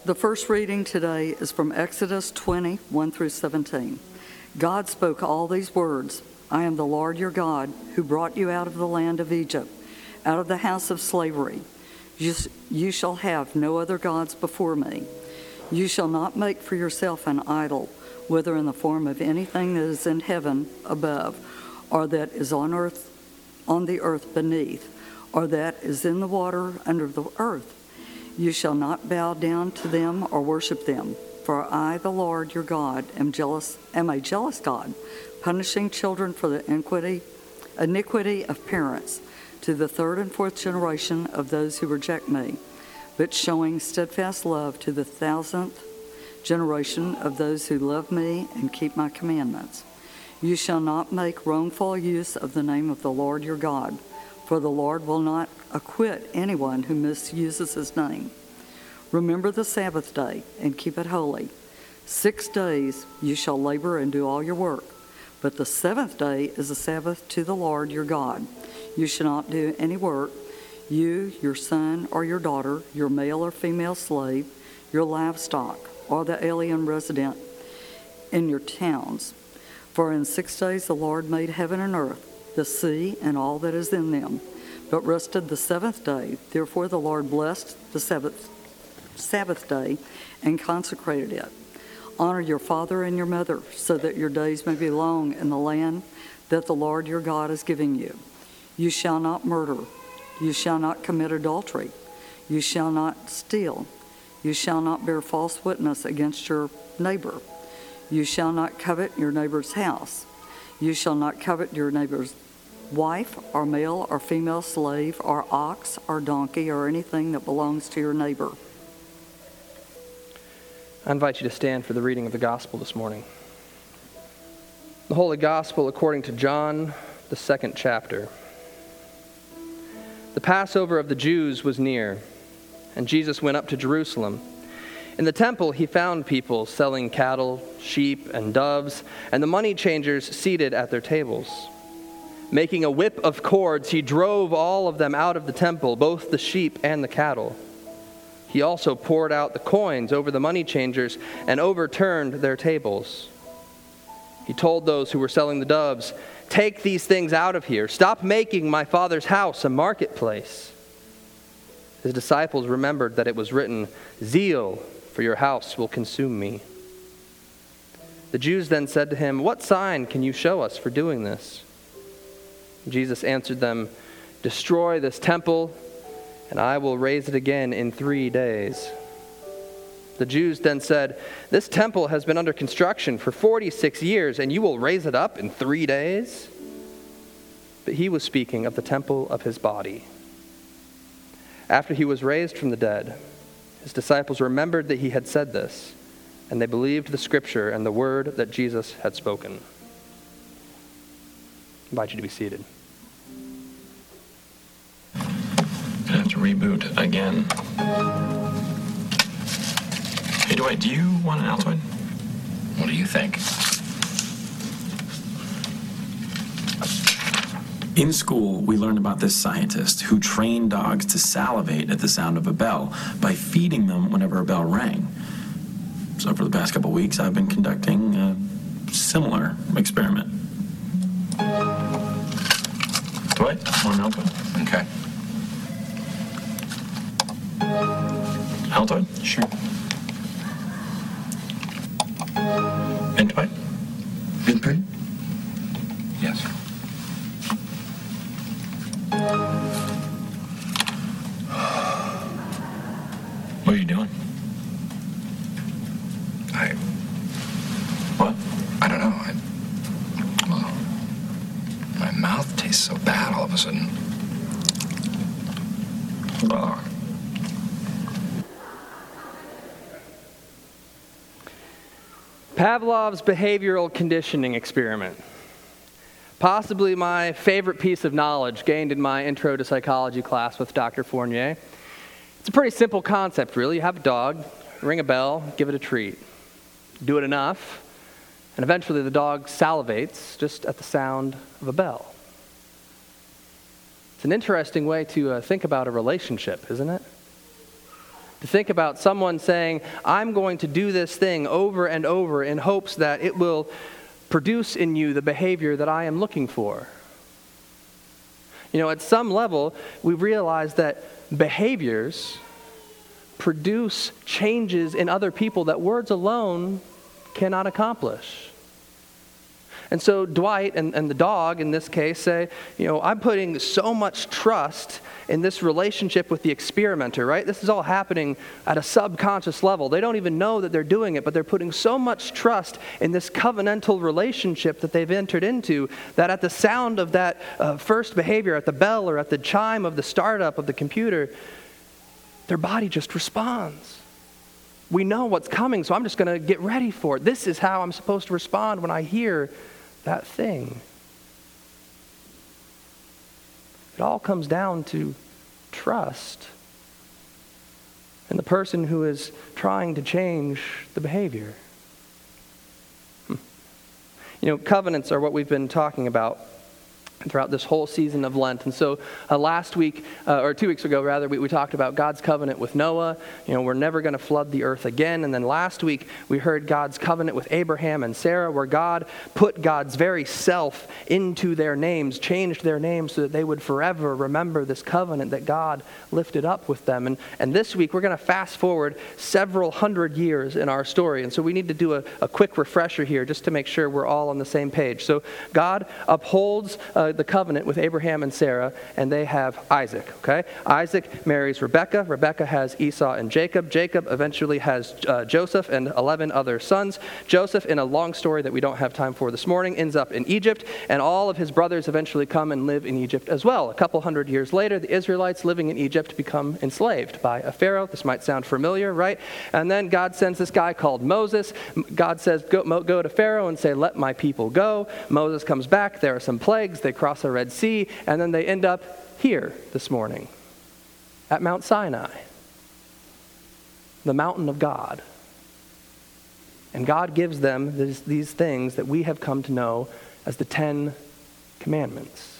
The first reading today is from Exodus 20, 1 through 17. God spoke all these words, I am the Lord your God, who brought you out of the land of Egypt, out of the house of slavery. You shall have no other gods before me. You shall not make for yourself an idol, whether in the form of anything that is in heaven above, or that is on the earth beneath, or that is in the water under the earth. You shall not bow down to them or worship them, for I, the Lord your God, am a jealous God, punishing children for the iniquity of parents, to the third and fourth generation of those who reject me, but showing steadfast love to the 1,000th generation of those who love me and keep my commandments. You shall not make wrongful use of the name of the Lord your God, for the Lord will not acquit anyone who misuses his name. Remember the Sabbath day and keep it holy. 6 days you shall labor and do all your work, but the seventh day is a Sabbath to the Lord your God. You shall not do any work, you, your son or your daughter, your male or female slave, your livestock, or the alien resident in your towns. For in 6 days the Lord made heaven and earth, the sea, and all that is in them, but rested the seventh day. Therefore the Lord blessed the Sabbath day and consecrated it. Honor your father and your mother, so that your days may be long in the land that the Lord your God is giving you. You shall not murder. You shall not commit adultery. You shall not steal. You shall not bear false witness against your neighbor. You shall not covet your neighbor's house. You shall not covet your neighbor's wife or male or female slave or ox or donkey or anything that belongs to your neighbor. I invite you to stand for the reading of the gospel this morning. The Holy Gospel according to John, the 2nd chapter. The Passover of the Jews was near, and Jesus went up to Jerusalem. In the temple he found people selling cattle, sheep, and doves, and the money changers seated at their tables. Making a whip of cords, he drove all of them out of the temple, both the sheep and the cattle. He also poured out the coins over the money changers and overturned their tables. He told those who were selling the doves, "Take these things out of here. Stop making my Father's house a marketplace." His disciples remembered that it was written, "Zeal for your house will consume me." The Jews then said to him, "What sign can you show us for doing this?" Jesus answered them, "Destroy this temple, and I will raise it again in 3 days." The Jews then said, "This temple has been under construction for 46 years, and you will raise it up in 3 days?" But he was speaking of the temple of his body. After he was raised from the dead, his disciples remembered that he had said this, and they believed the scripture and the word that Jesus had spoken. I invite you to be seated. I have to reboot again. Hey, Dwight, do you want an Altoid? What do you think? In school, we learned about this scientist who trained dogs to salivate at the sound of a bell by feeding them whenever a bell rang. So for the past couple weeks, I've been conducting a similar experiment. Dwight, want an Altoid? Okay. Altoid? Sure. Mintway? Mintway? Yes. What are you doing? What? I don't know. Well, my mouth tastes so bad all of a sudden. Oh. Pavlov's behavioral conditioning experiment. Possibly my favorite piece of knowledge gained in my intro to psychology class with Dr. Fournier. It's a pretty simple concept, really. You have a dog, ring a bell, give it a treat. Do it enough, and eventually the dog salivates just at the sound of a bell. It's an interesting way to think about a relationship, isn't it? To think about someone saying, I'm going to do this thing over and over in hopes that it will produce in you the behavior that I am looking for. At some level, we realize that behaviors produce changes in other people that words alone cannot accomplish. And so Dwight and the dog in this case say, I'm putting so much trust in this relationship with the experimenter, right? This is all happening at a subconscious level. They don't even know that they're doing it, but they're putting so much trust in this covenantal relationship that they've entered into that at the sound of that first behavior, at the bell or at the chime of the startup of the computer, their body just responds. We know what's coming, so I'm just going to get ready for it. This is how I'm supposed to respond when I hear that thing. It all comes down to trust in the person who is trying to change the behavior. Covenants are what we've been talking about throughout this whole season of Lent. And so last week, or 2 weeks ago rather, we talked about God's covenant with Noah. We're never going to flood the earth again. And then last week, we heard God's covenant with Abraham and Sarah, where God put God's very self into their names, changed their names so that they would forever remember this covenant that God lifted up with them. And this week, we're going to fast forward several hundred years in our story. And so we need to do a quick refresher here just to make sure we're all on the same page. So God upholds the covenant with Abraham and Sarah, and they have Isaac, okay? Isaac marries Rebekah. Rebekah has Esau and Jacob. Jacob eventually has Joseph and 11 other sons. Joseph, in a long story that we don't have time for this morning, ends up in Egypt, and all of his brothers eventually come and live in Egypt as well. A couple hundred years later, the Israelites living in Egypt become enslaved by a pharaoh. This might sound familiar, right? And then God sends this guy called Moses. God says, go to Pharaoh and say, let my people go. Moses comes back. There are some plagues. They cross the Red Sea, and then they end up here this morning at Mount Sinai, the mountain of God. And God gives them these things that we have come to know as the 10 Commandments.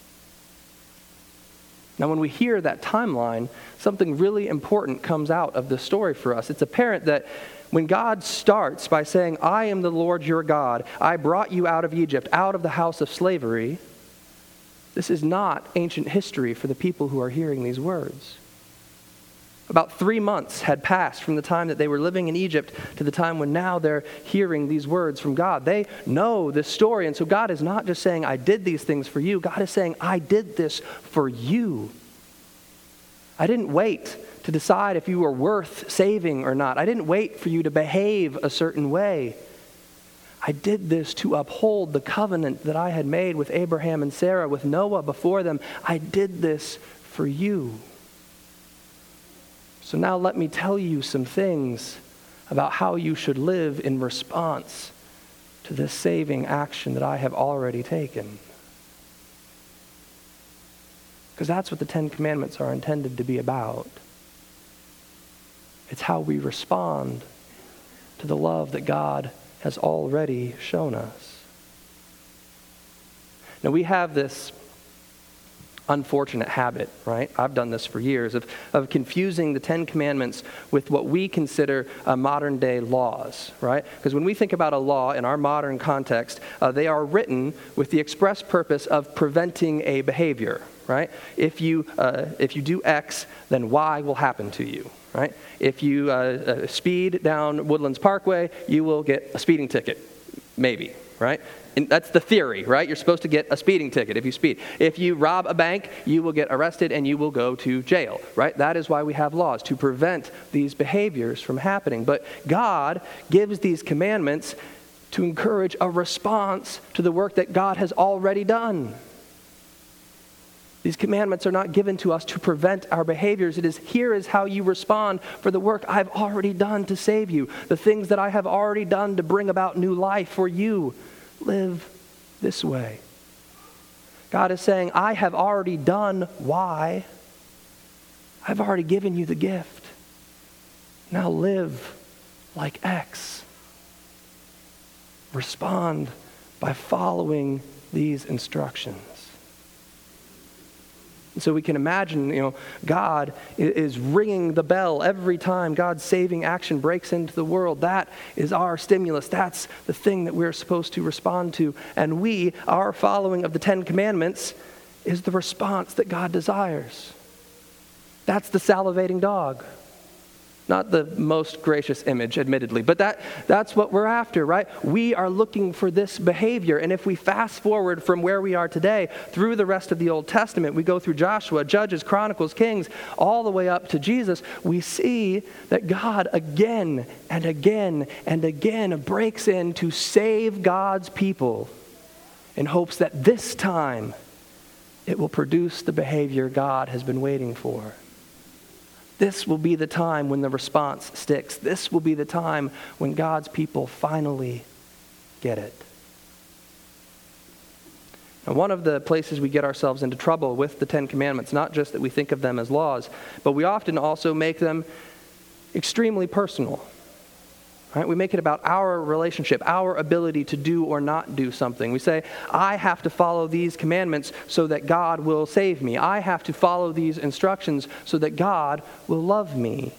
Now, when we hear that timeline, something really important comes out of the story for us. It's apparent that when God starts by saying, I am the Lord your God, I brought you out of Egypt, out of the house of slavery, this is not ancient history for the people who are hearing these words. About 3 months had passed from the time that they were living in Egypt to the time when now they're hearing these words from God. They know this story, and so God is not just saying, I did these things for you. God is saying, I did this for you. I didn't wait to decide if you were worth saving or not. I didn't wait for you to behave a certain way. I did this to uphold the covenant that I had made with Abraham and Sarah, with Noah before them. I did this for you. So now let me tell you some things about how you should live in response to this saving action that I have already taken. Because that's what the 10 Commandments are intended to be about. It's how we respond to the love that God has already shown us. Now, we have this unfortunate habit, right? I've done this for years, of confusing the 10 Commandments with what we consider modern day laws, right? Because when we think about a law in our modern context, they are written with the express purpose of preventing a behavior, right? If you do X, then Y will happen to you, right? If you speed down Woodlands Parkway, you will get a speeding ticket, maybe, right? And that's the theory, right? You're supposed to get a speeding ticket if you speed. If you rob a bank, you will get arrested and you will go to jail, right? That is why we have laws, to prevent these behaviors from happening. But God gives these commandments to encourage a response to the work that God has already done. These commandments are not given to us to prevent our behaviors. It is, here is how you respond for the work I've already done to save you, the things that I have already done to bring about new life for you. Live this way. God is saying, I have already done Y. I've already given you the gift. Now live like X. Respond by following these instructions. And so we can imagine, God is ringing the bell every time God's saving action breaks into the world. That is our stimulus. That's the thing that we're supposed to respond to. And our following of the Ten Commandments is the response that God desires. That's the salivating dog. Not the most gracious image, admittedly, but that's what we're after, right? We are looking for this behavior. And if we fast forward from where we are today through the rest of the Old Testament, we go through Joshua, Judges, Chronicles, Kings, all the way up to Jesus, we see that God again and again and again breaks in to save God's people in hopes that this time it will produce the behavior God has been waiting for. This will be the time when the response sticks. This will be the time when God's people finally get it. And one of the places we get ourselves into trouble with the Ten Commandments, not just that we think of them as laws, but we often also make them extremely personal. Right? We make it about our relationship, our ability to do or not do something. We say, I have to follow these commandments so that God will save me. I have to follow these instructions so that God will love me.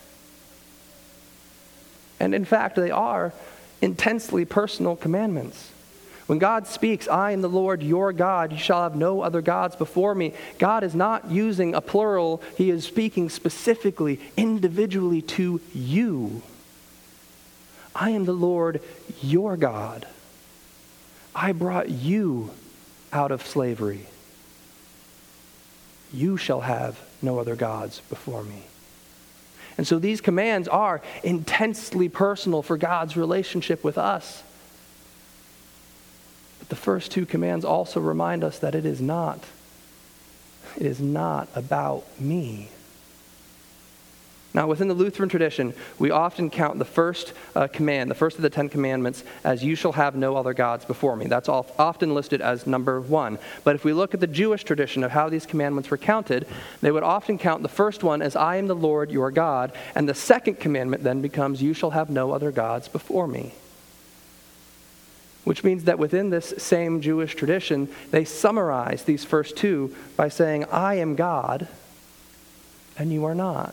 And in fact, they are intensely personal commandments. When God speaks, I am the Lord your God, you shall have no other gods before me, God is not using a plural. He is speaking specifically, individually to you. I am the Lord your God. I brought you out of slavery. You shall have no other gods before me. And so these commands are intensely personal for God's relationship with us. But the first two commands also remind us that it is not about me. Now, within the Lutheran tradition, we often count the first command, the first of the Ten Commandments, as you shall have no other gods before me. That's often listed as number one. But if we look at the Jewish tradition of how these commandments were counted, they would often count the first one as I am the Lord your God, and the second commandment then becomes you shall have no other gods before me. Which means that within this same Jewish tradition, they summarize these first two by saying, I am God, and you are not.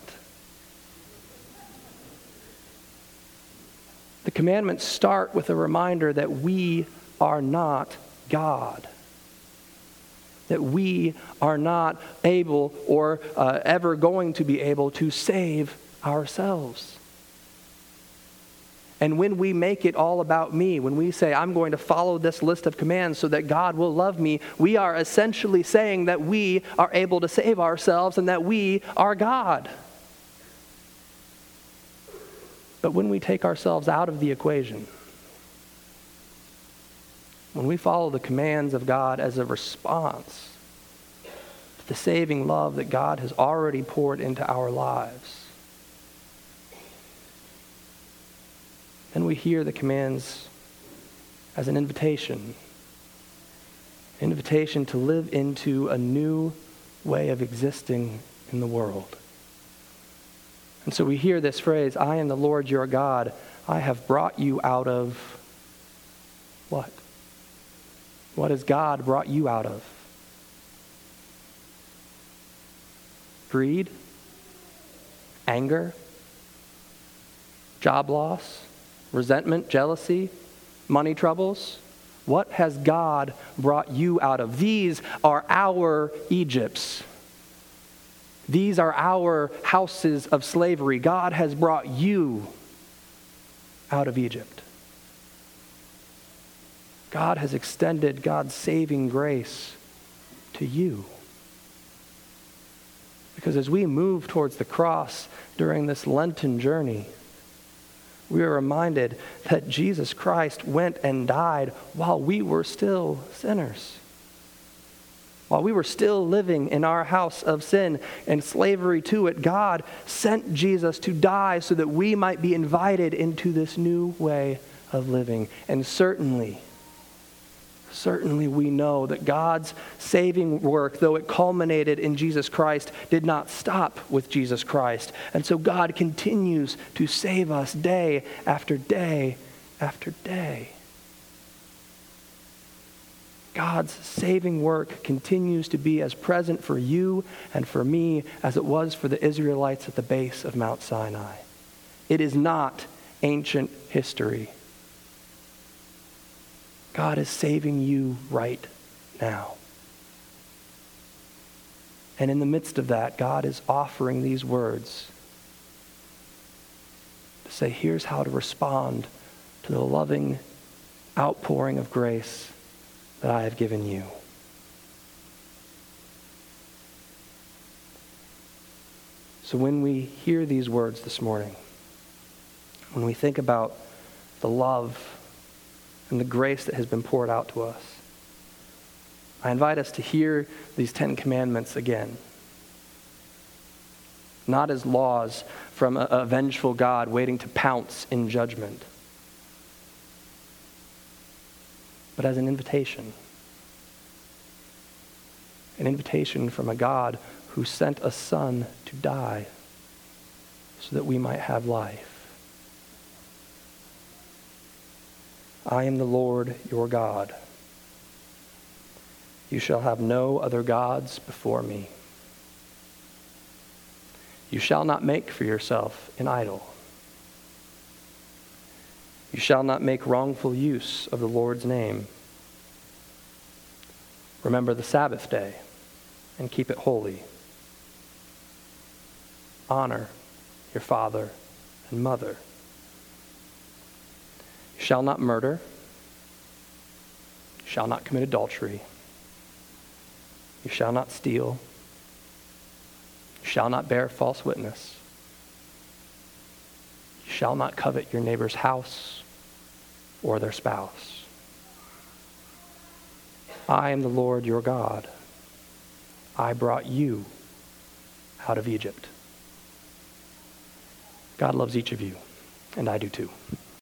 The commandments start with a reminder that we are not God. That we are not able or ever going to be able to save ourselves. And when we make it all about me, when we say, I'm going to follow this list of commands so that God will love me, we are essentially saying that we are able to save ourselves and that we are God. But when we take ourselves out of the equation, when we follow the commands of God as a response to the saving love that God has already poured into our lives, then we hear the commands as an invitation to live into a new way of existing in the world. And so we hear this phrase, I am the Lord your God. I have brought you out of what? What has God brought you out of? Greed? Anger? Job loss? Resentment? Jealousy? Money troubles? What has God brought you out of? These are our Egypts. These are our houses of slavery. God has brought you out of Egypt. God has extended God's saving grace to you. Because as we move towards the cross during this Lenten journey, we are reminded that Jesus Christ went and died while we were still sinners. While we were still living in our house of sin and slavery to it, God sent Jesus to die so that we might be invited into this new way of living. And certainly we know that God's saving work, though it culminated in Jesus Christ, did not stop with Jesus Christ. And so God continues to save us day after day after day. God's saving work continues to be as present for you and for me as it was for the Israelites at the base of Mount Sinai. It is not ancient history. God is saving you right now. And in the midst of that, God is offering these words to say, here's how to respond to the loving outpouring of grace that I have given you. So when we hear these words this morning, when we think about the love and the grace that has been poured out to us, I invite us to hear these 10 commandments again. Not as laws from a vengeful God waiting to pounce in judgment, but as an invitation. An invitation from a God who sent a son to die so that we might have life. I am the Lord your God. You shall have no other gods before me. You shall not make for yourself an idol. You shall not make wrongful use of the Lord's name. Remember the Sabbath day and keep it holy. Honor your father and mother. You shall not murder. You shall not commit adultery. You shall not steal. You shall not bear false witness. You shall not covet your neighbor's house or their spouse. I am the Lord your God. I brought you out of Egypt. God loves each of you, and I do too.